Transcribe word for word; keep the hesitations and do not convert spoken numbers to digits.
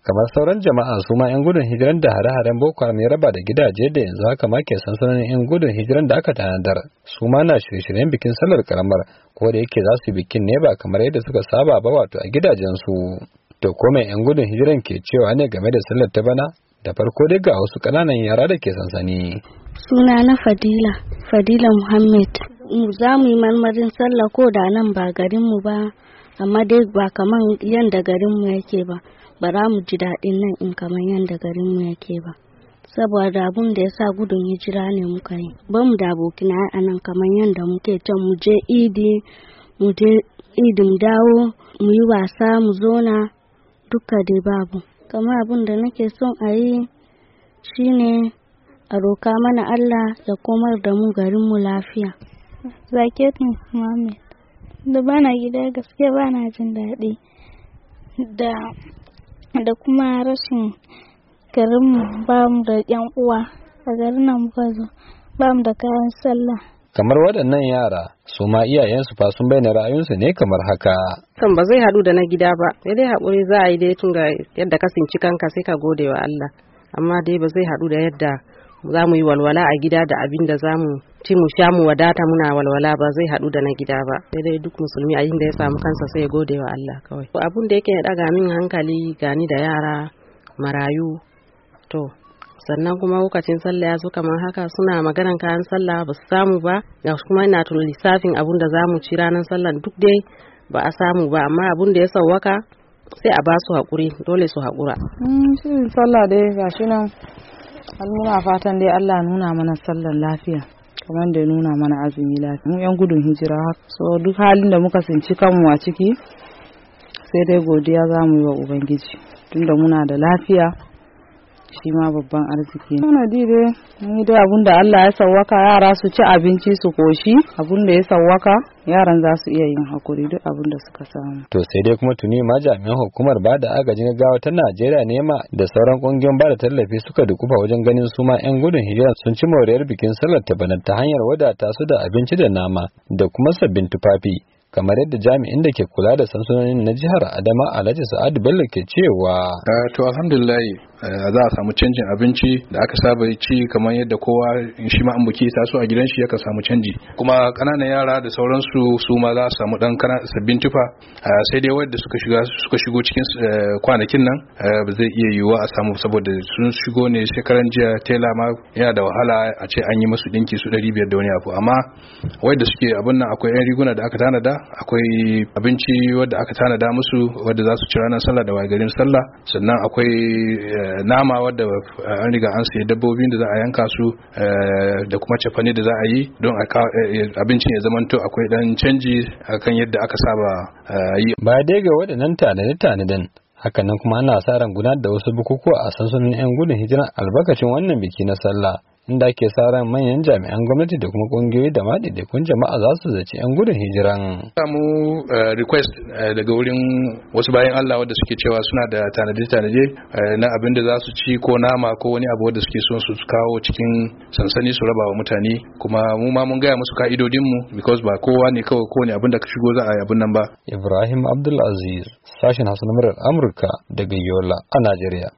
kamar sauran jama'a su ma 'yan gudun hijiran da hare-haren Boko Haram ya raba da gidaje da yanzu haka ma ke sansanonin 'yan gudun hijiran da aka tanadar su ma na shirye-shiryen bikin sallar karamar ko da yake za su bikin ne ba kamar yadda suka saba ba wato a gidajensu. To ko mai 'yan gudun hijiran ke cewa ne game da sallar ta bana? Da farko dai ga wasu ƙananan yara da ke sansani. Suna na Fadila, Fadila Muhammad. Za mu yi marmarin sallah ko da nan ba garinmu ba, amma dai ba kamar yadda garinmu yake ba. Ba za mu ji daɗin nan in kamar yadda garinmu yake ba. Saboda abun da ya sa gudun hijira ne muka yi. Ba mu da abokina a nan kamar yadda muke can mu je idi, mu je idi mu dawo, mu yi wasa, mu zona, duka dai babu. Kamar abun da nake son a yi shine a roka mana Allah ya komar da mu garinmu lafiya. Zakiyatin Muhammad. Da bana gida gaske bana jin daɗi. Da da kuma rashin garinmu ba mu da yan uwa a garin nan muka zo ba mu da kayan sallah. Kamar waɗannan yara su ma iyayensu fa sun bayyana ra'ayinsu ne kamar haka. Kan ba zai haɗu da na gida ba, sai dai haƙuri za a yi dai tun ga yadda ka tsinci kanka sai ka gode wa Allah, amma dai ba zai haɗu da yadda za mu yi walwala a gida da abin da za mu ci mu sha mu wadata muna walwala ba zai haɗu da na gida ba, sai dai duk musulmi a da ya samu kansa sai ya gode wa Allah kawai. Abun da yake ɗaga min hankali gani da yara marayu to sannan kuma lokacin sallah ya zo kamar haka suna maganan kayan sallah ba su samu ba, ga kuma ina tun lissafin abun da za mu ci ranar sallah duk dai ba a samu ba, amma abun da ya sauwaka sai a ba su haƙuri, dole su haƙura. Shirin sallah dai gashi nan muna fatan dai Allah nuna mana sallar lafiya kamar da nuna mana azumi lafiya. Mu yan gudun hijira so duk halin da muka tsinci kanmu a ciki sai dai godiya za mu yi wa Ubangiji tunda muna da lafiya. Shi ma babban arziki ne. Muna dire ni dai abun da Allah ya sawwaka yara su ci abinci su koshi, abun da ya sawwaka yaran za su iya yin hakuri duk abun da suka samu. To sai dai kuma tuni ma jami'an hukumar ba da agajin gaggawa ta Najeriya ne ma da sauran kungiyoyin ba da tallafi suka dukufa wajen ganin su ma 'yan gudun hijira sun ci moriyar bikin sallar ta bana ta hanyar wadata su da abinci da nama da kuma sabbin tufafi. Kamar yadda jami'in da ke kula da sansanonin na jihar Adama Alhaji Sa'adu Bello ke cewa. To alhamdulillah za a samu canjin abinci da aka saba ci kamar yadda kowa shi ma an buki taso a gidan shi yakan samu canji. Kuma kananan yara da sauransu su ma za su samu dan sabbin tufa sai dai wanda suka shiga suka shigo cikin kwanakin nan ba zai iya yiwuwa a samu saboda sun shigo ne shekaran jiya tela ma yana da wahala a ce an yi musu dinki su ɗari biyar da wani abu, amma wanda suke abin nan akwai yan riguna da aka tanada, akwai abinci wadda aka tanada musu wadda za su ci ranar sallah da wagarin sallah, sannan akwai nama wadda an riga an sayi dabbobin da za a yanka su da kuma cefane da za a yi don abincin ya zamanto akwai dan canji akan yadda aka saba yi. Ba dai ga waɗannan tanade-tanaden hakanan kuma ana sa ran gudanar da wasu bukukuwa a sansanin 'yan gudun hijira albarkacin wannan biki na sallah, inda ake sa ran manyan jami'an gwamnati da kuma kungiyoyi da ma daidaikun jama'a za su zaci 'yan gudun hijiran. Samu request daga wurin wasu bayan Allah wadda suke cewa suna da tanade-tanade na abin da za su ci ko nama ko wani abu wadda suke son su kawo cikin sansani su raba wa mutane, kuma mu ma mun gaya musu ka'idodin mu because ba kowa ne kawai kowane abin da ka shigo za a yi abin nan ba. Ibrahim Abdulaziz, sashen Hausa na muryar Amurka daga Yola a Najeriya.